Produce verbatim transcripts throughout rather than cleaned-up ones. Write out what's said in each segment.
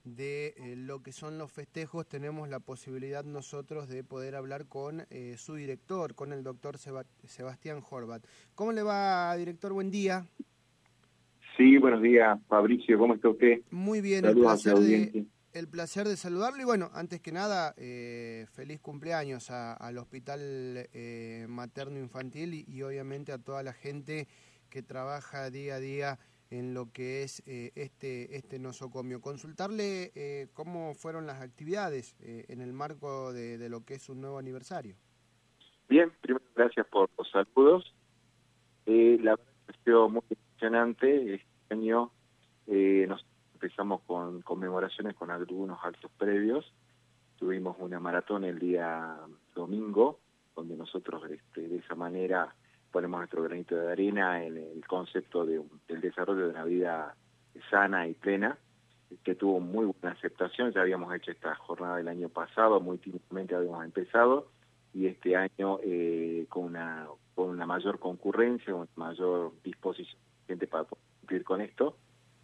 de eh, lo que son los festejos, tenemos la posibilidad nosotros de poder hablar con eh, su director, con el doctor Seba Sebastián Horvat. ¿Cómo le va, director? Buen día. Sí, buenos días, Fabricio, ¿cómo está usted? Muy bien, el Saludos a placer la de audiencia. el placer de saludarlo y bueno, antes que nada, eh, feliz cumpleaños a, al Hospital eh, Materno Infantil y, y obviamente a toda la gente que trabaja día a día en lo que es eh, este este nosocomio. Consultarle eh, cómo fueron las actividades eh, en el marco de, de lo que es un nuevo aniversario. Bien, primero gracias por los saludos. Eh, la verdad que ha sido muy emocionante. Este año eh, nos empezamos con conmemoraciones con algunos actos previos. Tuvimos una maratón el día domingo, donde nosotros este, de esa manera ponemos nuestro granito de arena en el concepto de, del desarrollo de una vida sana y plena, que tuvo muy buena aceptación. Ya habíamos hecho esta jornada el año pasado, muy tímidamente habíamos empezado, y este año eh, con una con una mayor concurrencia, una mayor disposición de gente para cumplir con esto.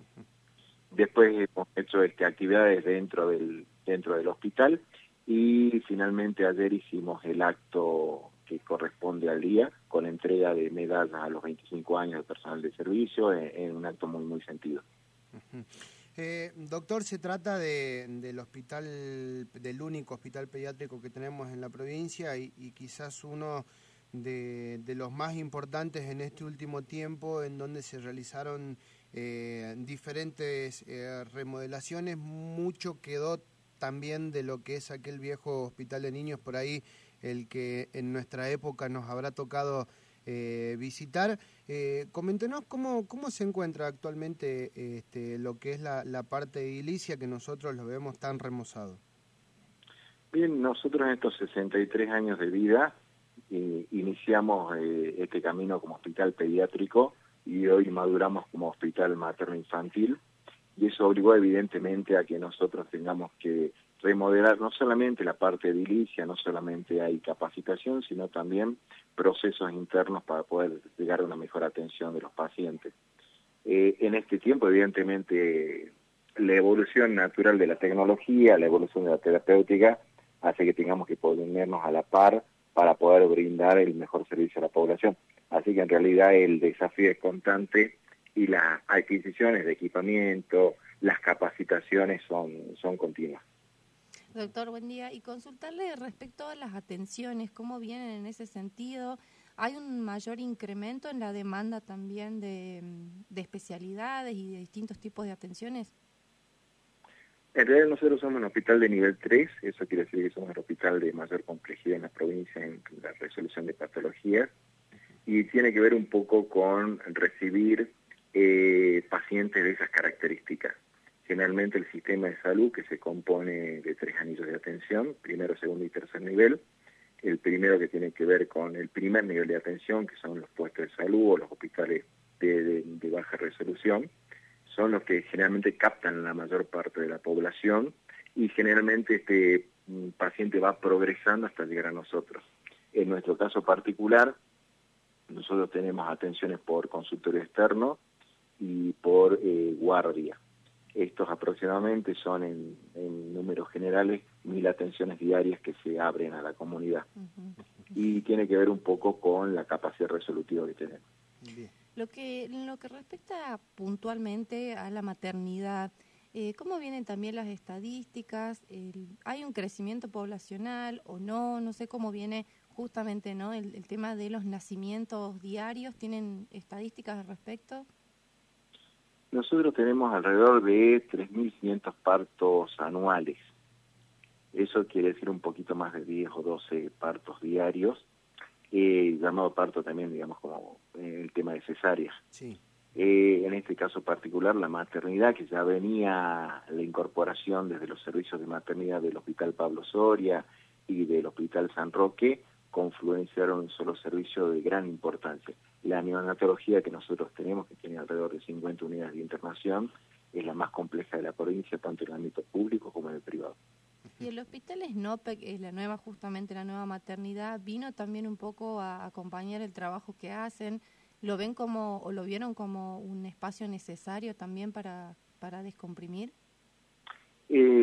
Después hemos hecho este, actividades dentro del dentro del hospital y finalmente ayer hicimos el acto que corresponde al día con entrega de medallas a los veinticinco años de personal de servicio en, en un acto muy muy sentido. Uh-huh. Eh, doctor, se trata de, del hospital, del único hospital pediátrico que tenemos en la provincia y, y quizás uno de, de los más importantes en este último tiempo, en donde se realizaron eh, diferentes eh, remodelaciones. Mucho quedó también de lo que es aquel viejo hospital de niños por ahí, el que en nuestra época nos habrá tocado Eh, visitar. Eh, coméntenos cómo, cómo se encuentra actualmente este, lo que es la, la parte edilicia que nosotros lo vemos tan remozado. Bien, nosotros en estos sesenta y tres años de vida eh, iniciamos eh, este camino como hospital pediátrico y hoy maduramos como hospital materno infantil, y eso obligó evidentemente a que nosotros tengamos que remodelar no solamente la parte edilicia, no solamente hay capacitación, sino también procesos internos para poder llegar a una mejor atención de los pacientes. Eh, en este tiempo, evidentemente, la evolución natural de la tecnología, la evolución de la terapéutica, hace que tengamos que ponernos a la par para poder brindar el mejor servicio a la población. Así que en realidad el desafío es constante y las adquisiciones de equipamiento, las capacitaciones son, son continuas. Doctor, buen día. Y consultarle respecto a las atenciones, ¿cómo vienen en ese sentido? ¿Hay un mayor incremento en la demanda también de, de especialidades y de distintos tipos de atenciones? En realidad nosotros somos un hospital de nivel tres, eso quiere decir que somos el hospital de mayor complejidad en la provincia en la resolución de patologías, y tiene que ver un poco con recibir eh, pacientes de esas características. Generalmente el sistema de salud, que se compone de tres anillos de atención, primero, segundo y tercer nivel. El primero que tiene que ver con el primer nivel de atención, que son los puestos de salud o los hospitales de, de, de baja resolución, son los que generalmente captan la mayor parte de la población y generalmente este paciente va progresando hasta llegar a nosotros. En nuestro caso particular, nosotros tenemos atenciones por consultorio externo y por eh, guardia. Estos aproximadamente son en, en números generales mil atenciones diarias que se abren a la comunidad. Uh-huh. Y tiene que ver un poco con la capacidad resolutiva que tenemos. Bien. Lo que, lo que respecta puntualmente a la maternidad, eh, ¿cómo vienen también las estadísticas? El, ¿Hay un crecimiento poblacional o no? No sé cómo viene justamente, ¿no? el, el tema de los nacimientos diarios. ¿Tienen estadísticas al respecto? Nosotros tenemos alrededor de tres mil quinientos partos anuales. Eso quiere decir un poquito más de diez o doce partos diarios, eh, llamado parto también, digamos, como eh, el tema de cesáreas. Sí. Eh, en este caso particular, la maternidad, que ya venía la incorporación desde los servicios de maternidad del Hospital Pablo Soria y del Hospital San Roque, confluenciaron un solo servicio de gran importancia. La neonatología que nosotros tenemos, que tiene alrededor de cincuenta unidades de internación, es la más compleja de la provincia, tanto en el ámbito público como en el privado. Y el Hospital Snopek, es la nueva, justamente la nueva maternidad, vino también un poco a acompañar el trabajo que hacen. ¿Lo ven como, o lo vieron como un espacio necesario también para, para descomprimir? Eh,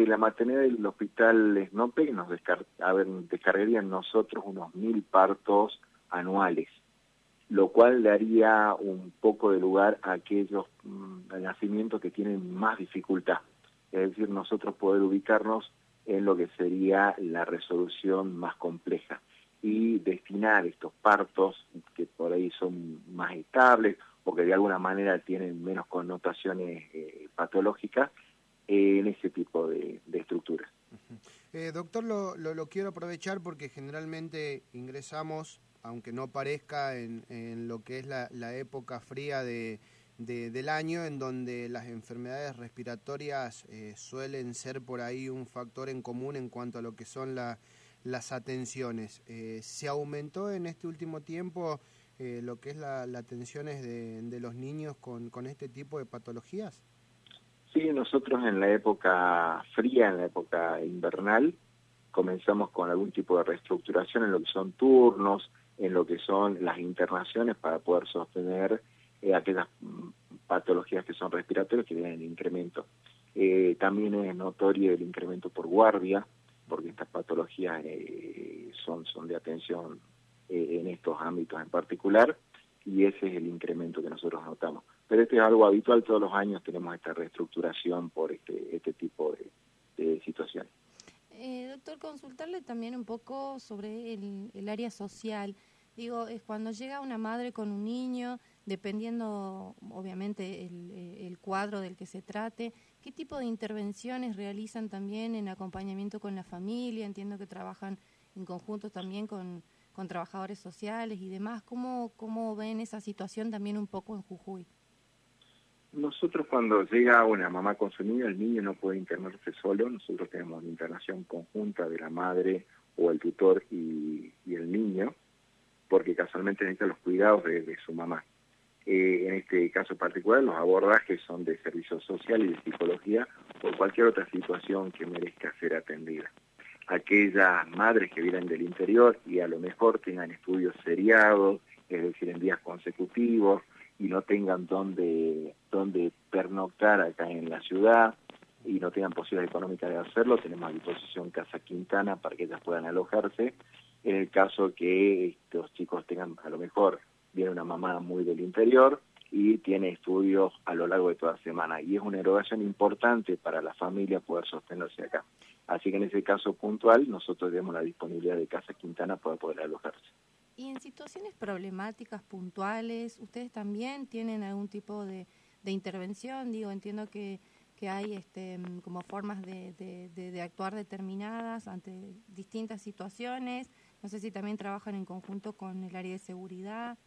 la maternidad del hospital Snope nos descar a ver, descargarían nosotros unos mil partos anuales, lo cual daría un poco de lugar a aquellos mmm, nacimientos que tienen más dificultad. Es decir, nosotros poder ubicarnos en lo que sería la resolución más compleja y destinar estos partos que por ahí son más estables o que de alguna manera tienen menos connotaciones eh, patológicas eh, en ese tipo de, de estructuras. Uh-huh. eh, doctor, lo, lo, lo quiero aprovechar porque generalmente ingresamos, aunque no parezca, en, en lo que es la, la época fría de, de, del año, en donde las enfermedades respiratorias eh, suelen ser por ahí un factor en común en cuanto a lo que son la, las atenciones. Eh, ¿Se aumentó en este último tiempo eh, lo que es la, la atenciones de, de los niños con, con este tipo de patologías? Sí, nosotros en la época fría, en la época invernal, comenzamos con algún tipo de reestructuración en lo que son turnos, en lo que son las internaciones para poder sostener eh, aquellas patologías que son respiratorias que tienen incremento. Eh, también es notorio el incremento por guardia, porque estas patologías eh, son, son de atención eh, en estos ámbitos en particular, y ese es el incremento que nosotros notamos. Pero este es algo habitual, todos los años tenemos esta reestructuración por este, este tipo de, de situaciones. Eh, doctor, consultarle también un poco sobre el, el área social. Digo, es cuando llega una madre con un niño, dependiendo obviamente el, el cuadro del que se trate, ¿qué tipo de intervenciones realizan también en acompañamiento con la familia? Entiendo que trabajan en conjunto también con, con trabajadores sociales y demás. ¿Cómo, cómo ven esa situación también un poco en Jujuy? Nosotros cuando llega una mamá con su niño, el niño no puede internarse solo, nosotros tenemos una internación conjunta de la madre o el tutor y, y el niño, porque casualmente necesita los cuidados de, de su mamá. Eh, en este caso particular, los abordajes son de servicio social y de psicología o cualquier otra situación que merezca ser atendida. Aquellas madres que vienen del interior y a lo mejor tengan estudios seriados, es decir, en días consecutivos, y no tengan dónde, dónde pernoctar acá en la ciudad y no tengan posibilidad económica de hacerlo, tenemos a disposición Casa Quintana para que ellas puedan alojarse. En el caso que estos chicos tengan, a lo mejor viene una mamá muy del interior y tiene estudios a lo largo de toda la semana, y es una erogación importante para la familia poder sostenerse acá. Así que en ese caso puntual nosotros tenemos la disponibilidad de Casa Quintana para poder alojarse. Y en situaciones problemáticas puntuales, ¿ustedes también tienen algún tipo de, de intervención? Digo, entiendo que, que hay este, como formas de, de, de, de actuar determinadas ante distintas situaciones. No sé si también trabajan en conjunto con el área de seguridad.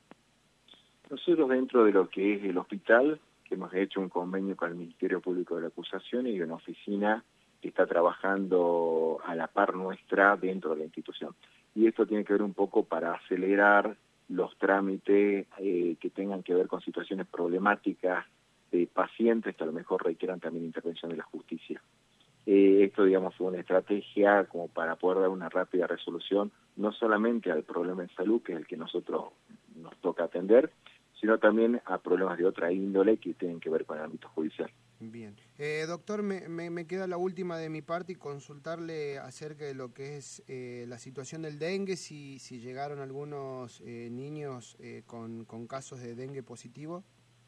Nosotros dentro de lo que es el hospital, que hemos hecho un convenio con el Ministerio Público de la Acusación y una oficina que está trabajando a la par nuestra dentro de la institución. Y esto tiene que ver un poco para acelerar los trámites eh, que tengan que ver con situaciones problemáticas de pacientes que a lo mejor requieran también intervención de la justicia. Eh, esto, digamos, fue una estrategia como para poder dar una rápida resolución, no solamente al problema de salud, que es el que nosotros nos toca atender, sino también a problemas de otra índole que tienen que ver con el ámbito judicial. Bien. Eh, doctor, me, me, me queda la última de mi parte y consultarle acerca de lo que es eh, la situación del dengue, si, si llegaron algunos eh, niños eh, con, con casos de dengue positivo.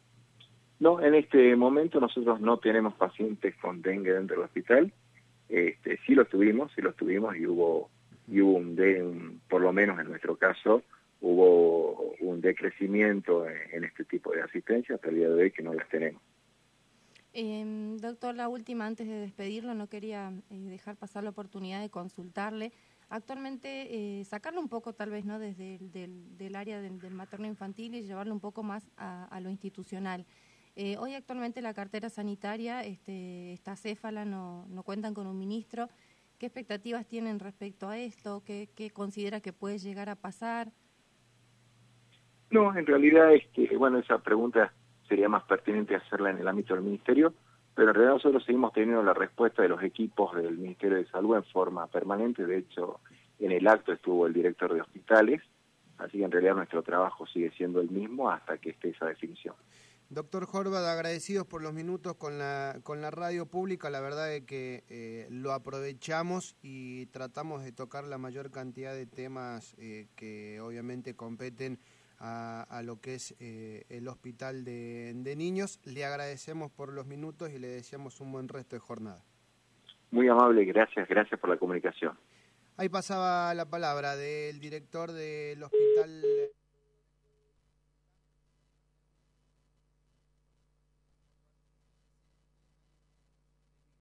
No, en este momento nosotros no tenemos pacientes con dengue dentro del hospital. Este, sí los tuvimos, sí los tuvimos y hubo, y hubo un, de, un, por lo menos en nuestro caso, hubo un decrecimiento en, en este tipo de asistencia hasta el día de hoy que no las tenemos. Eh, doctor, la última, antes de despedirlo, no quería eh, dejar pasar la oportunidad de consultarle. Actualmente, eh, sacarlo un poco tal vez no desde el del, del área del, del materno infantil y llevarlo un poco más a, a lo institucional. Eh, hoy actualmente la cartera sanitaria este, está céfala, no, no cuentan con un ministro. ¿Qué expectativas tienen respecto a esto? ¿Qué, qué considera que puede llegar a pasar? No, en realidad, este, bueno, esa pregunta sería más pertinente hacerla en el ámbito del Ministerio, pero en realidad nosotros seguimos teniendo la respuesta de los equipos del Ministerio de Salud en forma permanente. De hecho, en el acto estuvo el director de hospitales, así que en realidad nuestro trabajo sigue siendo el mismo hasta que esté esa definición. Doctor Horvath, agradecidos por los minutos con la, con la radio pública. La verdad es que eh, lo aprovechamos y tratamos de tocar la mayor cantidad de temas eh, que obviamente competen a, a lo que es eh, el hospital de, de niños. Le agradecemos por los minutos y le deseamos un buen resto de jornada. Muy amable, gracias, gracias por la comunicación. Ahí pasaba la palabra del director del hospital